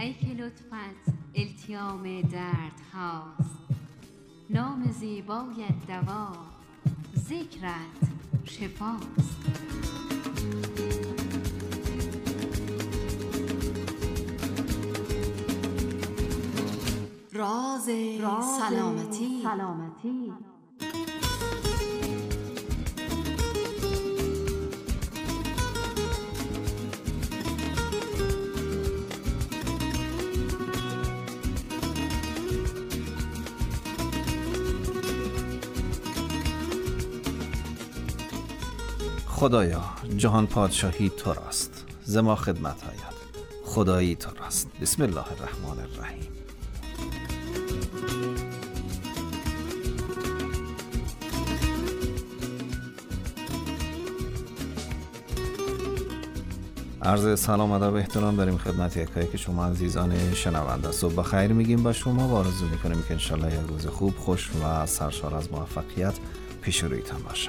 پیک لطفت التیام درد هاست، نام زیبایت دوا، ذکرت شفاست. راز سلامتی. خدایا جهان پادشاهی تو راست، ز ما خدمت آید خدایی تو راست. بسم الله الرحمن الرحیم. عرض سلام ادب و احترام داریم خدمت یکایی که شما عزیزان شنونده. صبح بخیر میگیم با شما و آرزو میکنیم که انشالله یک روز خوب، خوش و سرشار از موفقیت پیش رویتان باشه.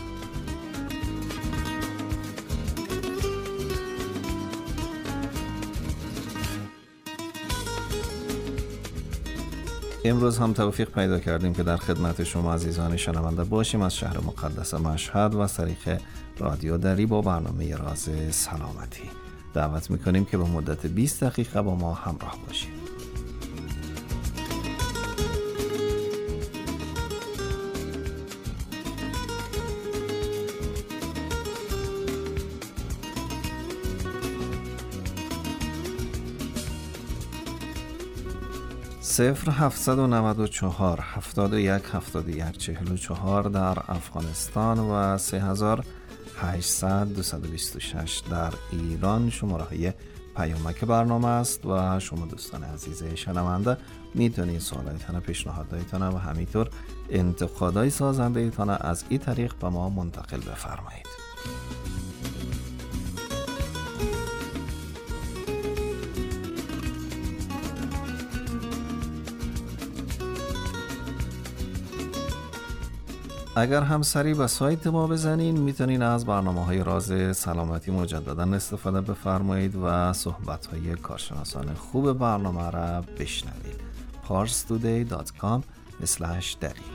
امروز هم توفیق پیدا کردیم که در خدمت شما عزیزان شنونده باشیم از شهر مقدس مشهد و از طریق رادیو دری با برنامه راز سلامتی. دعوت میکنیم که به مدت 20 دقیقه با ما همراه باشید. صفر 794 71 71 44 در افغانستان و 3800 226 در ایران شماره های پیامک برنامه است و شما دوستان عزیز شنونده میتونید سوالایتان، پیشنهادایتان و همینطور انتقادای سازنده ایتان از این طریق به ما منتقل بفرمایید. اگر هم سری به سایت ما بزنین میتونین از برنامه‌های راز سلامتی مجددا استفاده بفرمایید و صحبت‌های کارشناسان خوب برنامه را بشنوید. parstoday.com/dari.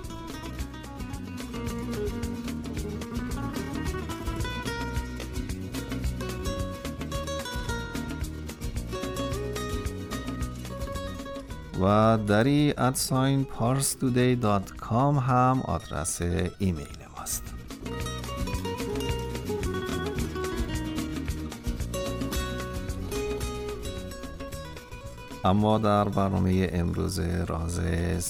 و دری @parstoday.com هم آدرس ایمیل ماست. اما در برنامه امروز راز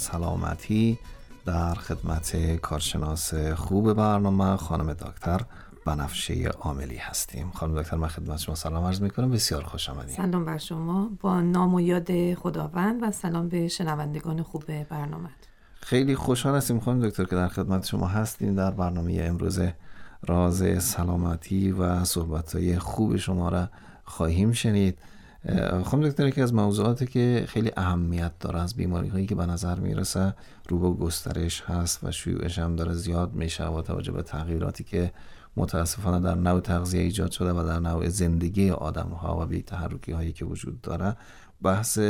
سلامتی در خدمت کارشناس خوب برنامه خانم دکتر بنفشه عاملی هستیم. خانم دکتر من خدمت شما سلام عرض میکنم، بسیار خوش آمدید. سلام بر شما، با نام و یاد خداوند و سلام به شنوندگان خوب برنامه. خیلی خوشحال هستیم خانم دکتر که در خدمت شما هستیم در برنامه امروز راز سلامتی و صحبت‌های خوب شما را خواهیم شنید. خانم دکتر یکی از موضوعاتی که خیلی اهمیت داره از بیماری‌هایی که به نظر میرسه رو به گسترش هست و شیوعش هم داره زیاد میشه با توجه به تغییراتی که متاسفانه در نوع تغذیه ایجاد شده و در نوع زندگی آدم‌ها و بی‌تحرکی‌هایی که وجود داره، بحث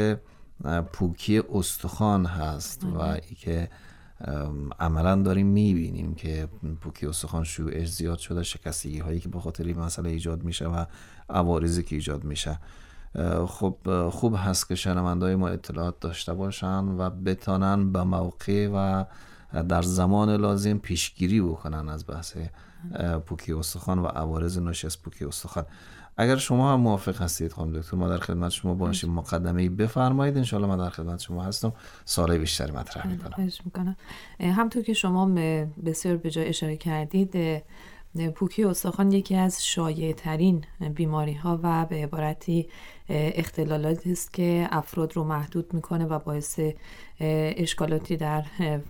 پوکی استخوان هست و ای که عملاً داریم میبینیم که پوکی استخوان شیوعش زیاد شده، شکستگی هایی که به خاطر این مسئله ایجاد میشه و عوارضی که ایجاد میشه. خب خوب هست که شنونده‌های ما اطلاعات داشته باشن و بتانن به موقع و در زمان لازم پیشگیری بکنن از بحث پوکی استخوان و عوارض ناشی از پوکی استخوان. اگر شما هم موافق هستید خانم دکتر ما در خدمت شما باشیم، مقدمه‌ای بفرمایید. انشالله من در خدمت شما هستم، سوالای بیشتری مطرح می‌کنم. خواهش می‌کنم. همونطور که شما بسیار به جای اشاره کردید، پوکی استخوان یکی از شایع‌ترین بیماری‌ها و به عبارتی اختلالاتی است که افراد رو محدود میکنه و باعث اشکالاتی در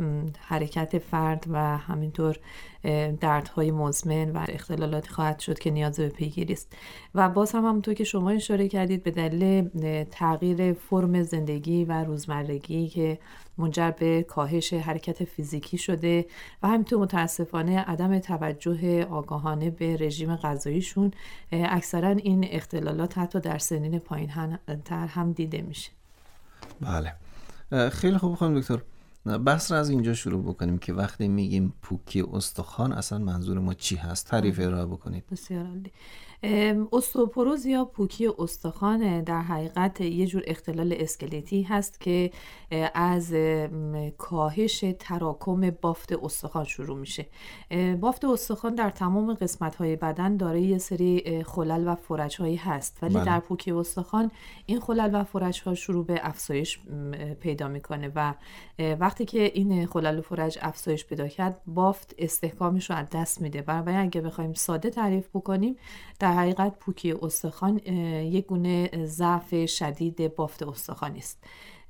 حرکت فرد و همینطور دردهای مزمن و اختلالاتی خواهد شد که نیاز به پیگیری است. و باز هم همونطور که شما اشاره کردید به دلیل تغییر فرم زندگی و روزمرگی که منجر به کاهش حرکت فیزیکی شده و همینطور متاسفانه عدم توجه آگاهانه به رژیم غذاییشون، اکثرا این اختلالات حتی در سنین پایین تر هم دیده میشه. بله، خیلی خوب. خانم دکتر، بحث را از اینجا شروع بکنیم که وقتی میگیم پوکی استخوان اصلا منظور ما چی هست؟ تعریف ارائه بکنید. بسیار عالی. استوپوروز یا پوکی استخوان در حقیقت یه جور اختلال اسکلتی هست که از کاهش تراکم بافت استخوان شروع میشه. بافت استخوان در تمام قسمت‌های بدن دارای یه سری خلل و فرج‌هایی هست، ولی در پوکی استخوان این خلل و فرج‌ها شروع به افزایش پیدا میکنه و وقتی که این خلل و فرج افزایش پیدا کرد، بافت استحکامش رو از دست میده. برای اگه بخوایم ساده تعریف بکنیم، در حقیقت پوکی استخوان یک گونه ضعف شدید بافت استخوانی است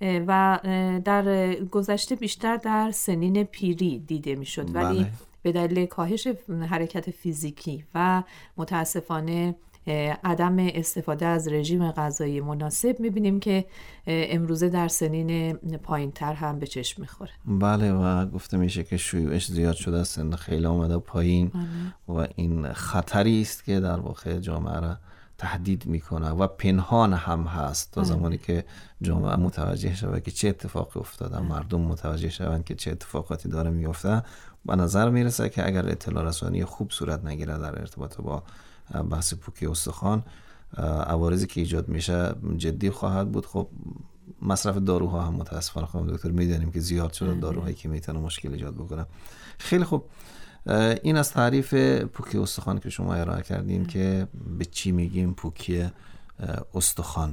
و در گذشته بیشتر در سنین پیری دیده میشد، ولی به دلیل کاهش حرکت فیزیکی و متاسفانه عدم استفاده از رژیم غذایی مناسب میبینیم که امروزه در سنین پایین تر هم به چشم میخوره. بله، و گفته میشه که شیوعش زیاد شده، سن خیلی آمده پایین و این خطری است که در واقع جامعه را تهدید میکنه و پنهان هم هست تا زمانی که جامعه متوجه شود که چه اتفاقی افتاده، مردم متوجه شوند که چه اتفاقاتی داره میفته. به نظر میرسه که اگر اطلاع رسانی خوب صورت نگیره در ارتباط با بحث پوکی استخوان، عوارضی که ایجاد میشه جدی خواهد بود. خب مصرف داروها هم متاسفانه خانم دکتر میدونیم که زیاد شده، داروهایی که میتونه مشکل ایجاد بکنه. خیلی خوب، این از تعریف پوکی استخوان که شما ارائه کردین که به چی میگیم پوکی استخوان.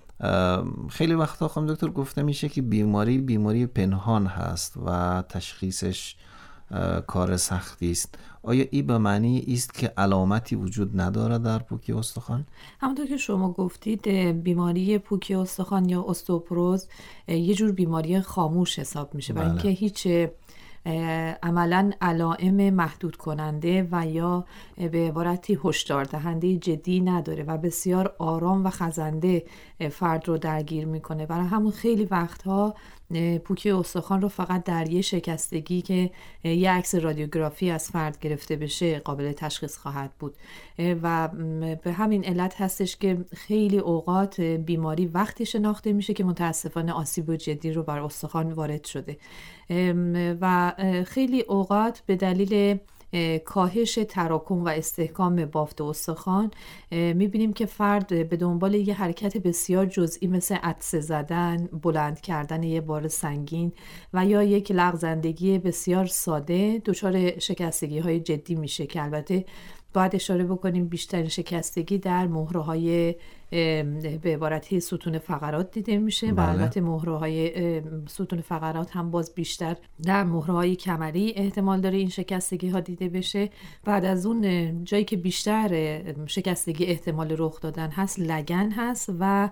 خیلی وقتا خانم دکتر گفته میشه که بیماری پنهان هست و تشخیصش کار سختی است. آیا این به معنی است که علامتی وجود نداره در پوکی استخوان؟ همونطور که شما گفتید، بیماری پوکی استخوان یا استوپوروز یه جور بیماری خاموش حساب میشه، برای اینکه هیچ عملاً علائم محدود کننده و یا به عبارتی هشدار دهنده جدی نداره و بسیار آرام و خزنده فرد رو درگیر میکنه. برای همون خیلی وقتها پوکی استخوان رو فقط در یه شکستگی که یه عکس رادیوگرافی از فرد گرفته بشه قابل تشخیص خواهد بود و به همین علت هستش که خیلی اوقات بیماری وقتی شناخته میشه که متاسفانه آسیب جدی رو بر استخوان وارد شده و خیلی اوقات به دلیل کاهش تراکم و استحکام بافت استخوان میبینیم که فرد به دنبال یه حرکت بسیار جزئی مثل عطسه زدن، بلند کردن یه بار سنگین و یا یک لغزندگی بسیار ساده دچار شکستگی های جدی میشه که البته باید اشاره بکنیم بیشترین شکستگی در مهره‌های به عبارتی ستون فقرات دیده میشه و البته مهره‌های ستون فقرات هم باز بیشتر در مهره‌های کمری احتمال داره این شکستگی ها دیده بشه. بعد از اون جایی که بیشتر شکستگی احتمال رخ دادن هست لگن هست و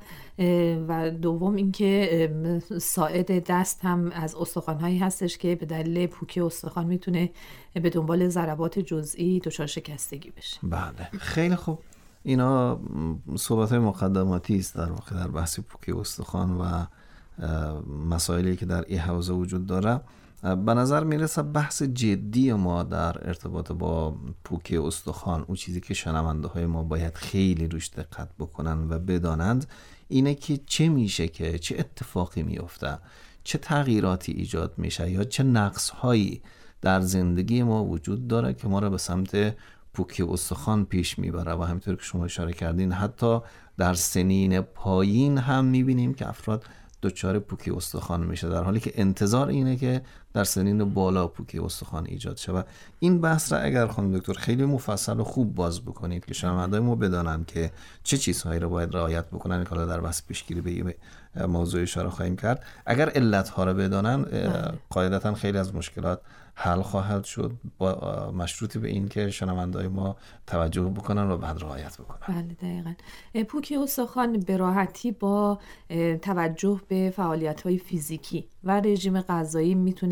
دوم اینکه ساعد دست هم از استخوان‌هایی هستش که به دلیل پوکی استخوان میتونه به دنبال ضربات جزئی دچار شکستگی بشه. بله، خیلی خوب. اینا صحبت‌های مقدماتی است در واقع در بحث پوکی استخوان و مسائلی که در این حوزه وجود داره. به نظر میرسه بحث جدی ما در ارتباط با پوکی استخوان، اون چیزی که شنونده‌های ما باید خیلی روش دقت بکنن و بدانند اینه که چه میشه، که چه اتفاقی میفته، چه تغییراتی ایجاد میشه یا چه نقص‌هایی در زندگی ما وجود داره که ما را به سمت پوکی استخوان پیش میبره. و همینطور که شما اشاره کردین حتی در سنین پایین هم میبینیم که افراد دچار پوکی استخوان میشه، در حالی که انتظار اینه که در سنین بالا پوکی استخوان ایجاد شه. این بحث را اگر خانم دکتر خیلی مفصل و خوب باز بکنید که شنونده‌های ما بدانن که چه چیزهایی رو باید رعایت بکنن، که در بحث پیشگیری به این موضوع اشاره خواهیم کرد. اگر علت‌ها رو بدانن قاعدتاً خیلی از مشکلات حل خواهد شد، با مشروطی به این که شنونده‌های ما توجه بکنن و بعد رعایت بکنن. بله دقیقاً. پوکی استخوان به راحتی با توجه به فعالیت‌های فیزیکی و رژیم غذایی میتونه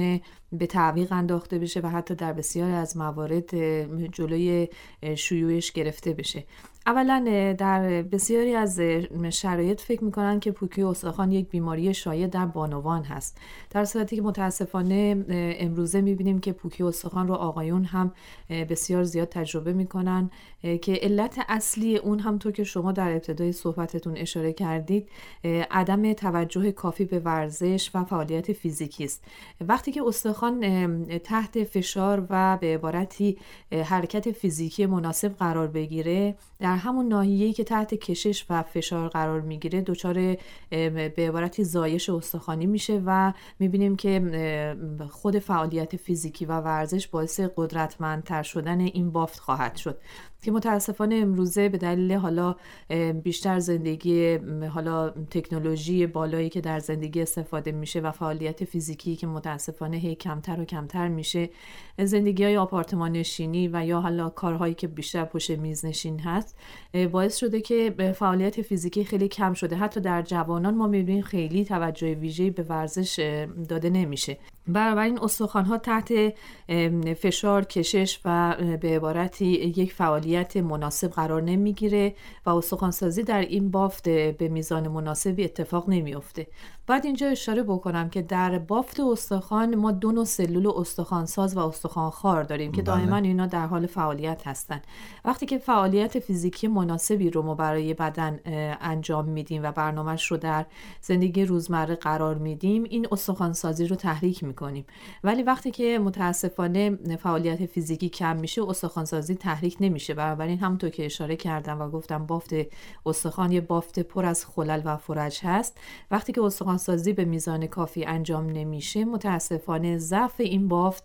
به تعویق انداخته بشه و حتی در بسیاری از موارد جلوی شیوعش گرفته بشه. اولا در بسیاری از شرایط فکر میکنن که پوکی استخوان یک بیماری شایع در بانوان هست، در صورتی که متاسفانه امروزه میبینیم که پوکی استخوان رو آقایون هم بسیار زیاد تجربه میکنن که علت اصلی اون هم طور که شما در ابتدای صحبتتون اشاره کردید عدم توجه کافی به ورزش و فعالیت فیزیکی است. وقتی که استخوان تحت فشار و به عبارتی حرکت فیزیکی مناسب قرار بگیره، در همون ناحیه‌ای که تحت کشش و فشار قرار میگیره دچار به عبارتی زایش استخوانی میشه و میبینیم که خود فعالیت فیزیکی و ورزش باعث قدرتمندتر شدن این بافت خواهد شد که متاسفانه امروزه به دلیل حالا بیشتر زندگی حالا تکنولوژی بالایی که در زندگی استفاده میشه و فعالیت فیزیکی که متاسفانه هی کمتر و کمتر میشه، زندگی‌های آپارتمان نشینی و یا حالا کارهایی که بیشتر پشت میز نشین هست باعث شده که فعالیت فیزیکی خیلی کم شده. حتی در جوانان ما می‌بینیم خیلی توجه ویژه‌ای به ورزش داده نمیشه. بنابراین استخوان‌ها تحت فشار، کشش و به عبارتی یک فعالیت مناسب قرار نمیگیره و استخوان‌سازی در این بافت به میزان مناسبی اتفاق نمیفته. باید اینجا اشاره بکنم که در بافت استخوان ما دو نوع سلول استخوانساز و استخوانخوار داریم که دائما اینا در حال فعالیت هستن. وقتی که فعالیت فیزیکی مناسبی رو ما برای بدن انجام میدیم و برنامه‌اش رو در زندگی روزمره قرار میدیم، این استخوانسازی رو تحریک میکنیم. ولی وقتی که متاسفانه فعالیت فیزیکی کم میشه، استخوانسازی تحریک نمیشه. بنابراین همونطور که اشاره کردم و گفتم بافت استخوان یه بافت پر از خلل و فرج هست. وقتی که استخوانسازی به میزان کافی انجام نمیشه، متاسفانه ضعف این بافت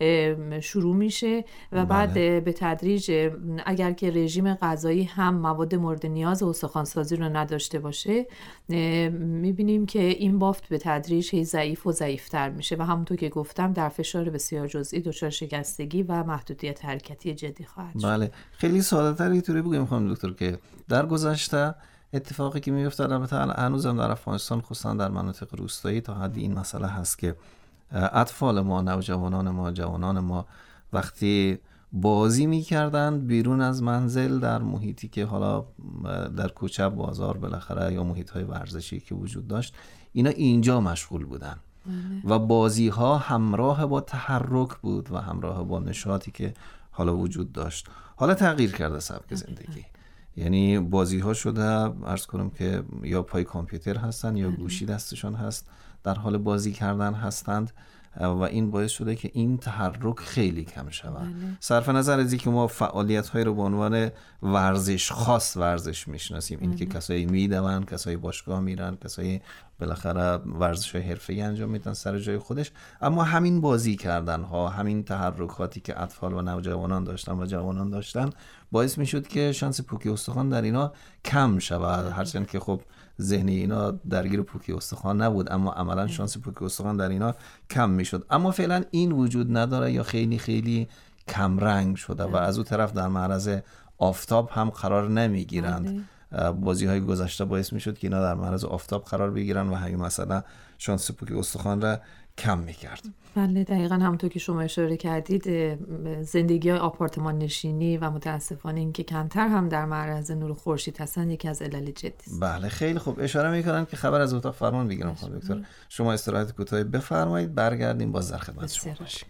شروع میشه و بعد به تدریج اگر که رژیم غذایی هم مواد مورد نیاز استخوانسازی رو نداشته باشه، میبینیم که این بافت به تدریج هی ضعیف و ضعیفتر میشه و همونطور که گفتم در فشار بسیار جزئی دچار شکستگی و محدودیت حرکتی جدی خواهد شد. بله، خیلی ساده تر اینطوری بگیم خانم دکتر که در گذشته اتفاقی که میفته، البته هنوزم در افغانستان خصوصا در مناطق روستایی تا حدی این مسئله هست که اطفال ما، نوجوانان ما، جوانان ما وقتی بازی میکردن بیرون از منزل در محیطی که حالا در کوچه، بازار بالاخره یا محیط‌های ورزشی که وجود داشت، اینا اینجا مشغول بودن و بازی ها همراه با تحرک بود و همراه با نشاطی که حالا وجود داشت. حالا تغییر کرده سبک زندگی، یعنی بازی ها شده عرض کنم که یا پای کامپیوتر هستن یا گوشی دستشان هست، در حال بازی کردن هستند و این باعث شده که این تحرک خیلی کم شود. صرف نظر از اینکه ما فعالیت های رو به عنوان ورزش خاص ورزش میشناسیم، این که کسایی میدون، کسایی باشگاه میرن، کسایی بالاخره ورزش های حرفه‌ای انجام میدن سر جای خودش، اما همین بازی کردن ها، همین تحرکاتی که اطفال و نوجوانان داشتن و جوانان داشتن باعث میشد که شانس پوکی استخوان در اینا کم شود. هرچند که خب ذهنی اینا درگیر پوکی استخوان نبود، اما عملا شانس پوکی استخوان در اینا کم میشد. اما فعلا این وجود نداره یا خیلی خیلی کم رنگ شده و از اون طرف در معرض آفتاب هم قرار نمیگیرند. بازی های گذشته باعث میشد که اینا در معرض آفتاب قرار بگیرن و همین مسئله شانس پوکی استخوان را کم میکرد. بله، دقیقاً همونطور که شما اشاره کردید، زندگی های آپارتمان نشینی و متاسفانه اینکه کمتر هم در معرض نور خورشید هستن یکی از علل جدی است. بله، خیلی خوب. اشاره میکنم که خبر از اتاق فرمان بگیرم خانم دکتر. شما استراحت کوتاهی بفرمایید، برگردیم باز در خدمت شما باشیم.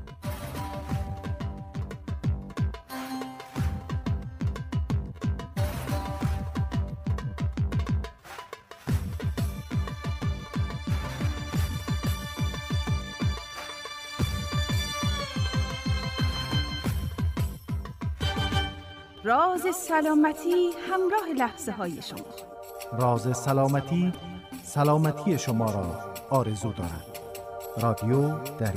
راز سلامتی همراه لحظه های شما. راز سلامتی سلامتی شما را آرزو دارد. رادیو دری.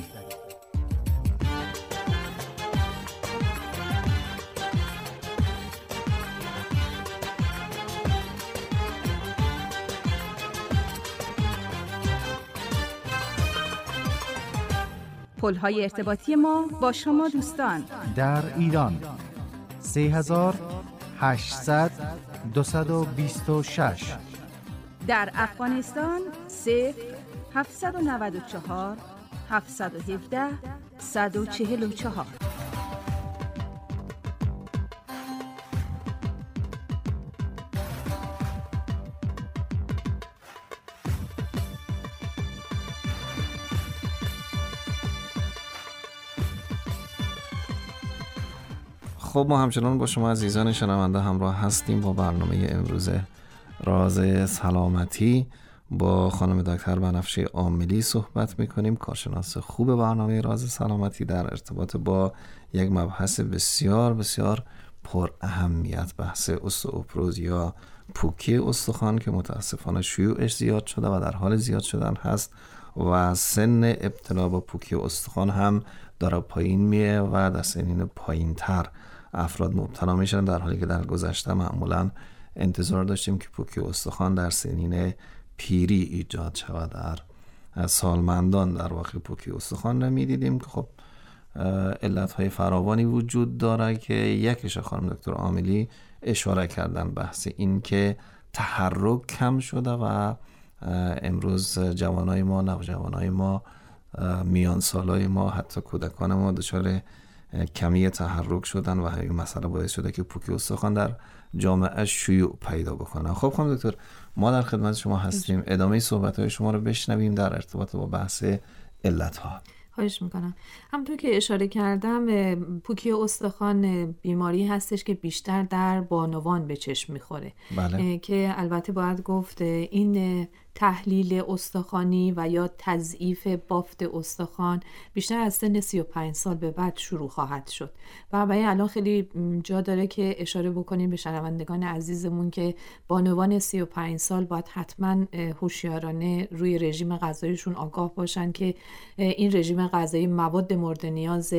پل‌های ارتباطی ما با شما دوستان در ایران 3800-226، در افغانستان 0-794-701-9 717 144. خب ما همچنان با شما عزیزان شنونده همراه هستیم با برنامه امروز راز سلامتی. با خانم دکتر بنفشه عاملی صحبت میکنیم، کارشناس خوب برنامه راز سلامتی، در ارتباط با یک مبحث بسیار بسیار پر اهمیت، بحث استئوپروز یا پوکی استخوان که متاسفانه شیوعش زیاد شده و در حال زیاد شدن هست و سن ابتلا با پوکی استخوان هم داره پایین میه و در سنین پایین تر افراد مبتلا میشن، در حالی که در گذشته معمولا انتظار داشتیم که پوکی استخوان در سنین پیری ایجاد شود. در سالمندان در واقع پوکی استخوان رو میدیدیم که خب علتهای فراوانی وجود داره که یکیش خانم دکتر عاملی اشاره کردن، بحث این که تحرک کم شده و امروز جوانای ما، نوجوانای ما، میان سالای ما، حتی کودکان ما دچار کمی تحرک شدن و این مسئله باعث شده که پوکی استخوان در جامعه شیوع پیدا بکنه. خب خانم دکتر، ما در خدمت شما هستیم، ادامه صحبت‌های شما رو بشنویم در ارتباط با بحث علت‌ها. خواهش میکنم. همونطور که اشاره کردم، پوکی استخوان بیماری هستش که بیشتر در بانوان به چشم میخوره. بله. که البته باید گفت این تحلیل استخوانی و یا تضعیف بافت استخوان بیشتر از سن 35 سال به بعد شروع خواهد شد. برای الان خیلی جا داره که اشاره بکنیم به شنوندگان عزیزمون که بانوان 35 سال باید حتما هوشیارانه روی رژیم غذاییشون آگاه باشن که این رژیم غذایی مواد مورد نیاز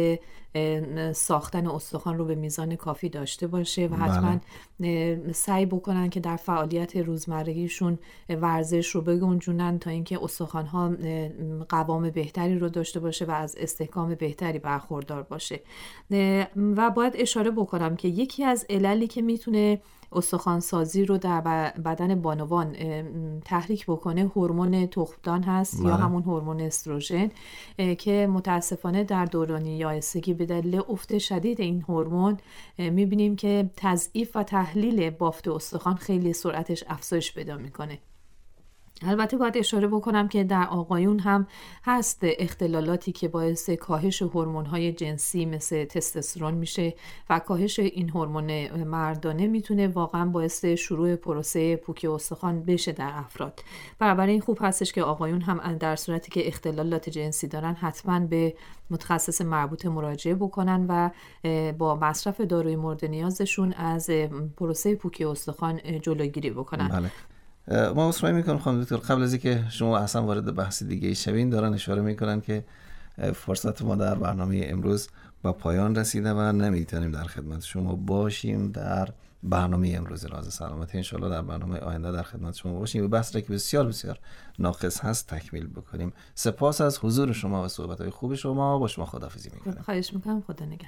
ساختن استخوان رو به میزان کافی داشته باشه و حتما سعی بکنن که در فعالیت روزمرگیشون ورزش رو بگنجونن تا اینکه استخوان‌ها قوام بهتری رو داشته باشه و از استحکام بهتری برخوردار باشه. و باید اشاره بکنم که یکی از عللی که میتونه استخوان سازی رو در بدن بانوان تحریک بکنه هورمون تخمدان هست یا همون هورمون استروژن که متاسفانه در دوران یائسگی به دلیل افت شدید این هورمون میبینیم که تضعیف و تحلیل بافت استخوان خیلی سرعتش افزایش پیدا میکنه. البته باید اشاره بکنم که در آقایون هم هست اختلالاتی که باعث کاهش هورمون‌های جنسی مثل تستوسترون میشه و کاهش این هورمون مردانه میتونه واقعا باعث شروع پروسه پوکی استخوان بشه در افراد. برای این خوب هستش که آقایون هم در صورتی که اختلالات جنسی دارن حتما به متخصص مربوطه مراجعه بکنن و با مصرف داروی مورد نیازشون از پروسه پوکی استخوان جلوگیری بکنن. بله. ما عذرخواهی میکنم خانم دکتر، قبل از اینکه شما اصلا وارد بحث دیگه شوین دارن اشاره میکنن که فرصت ما در برنامه امروز با پایان رسیده و نمیتونیم در خدمت شما باشیم در برنامه امروز راز سلامتی. انشالله در برنامه آینده در خدمت شما باشیم و بحث را که بسیار بسیار ناقص هست تکمیل بکنیم. سپاس از حضور شما و صحبت‌های خوب شما. با شما خداحافظی میکنم. خواهش میکنم. خدا نگهدار.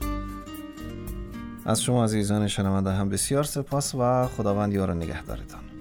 از شما عزیزان شنونده هم بسیار سپاس و خداوند یار نگهدارتان.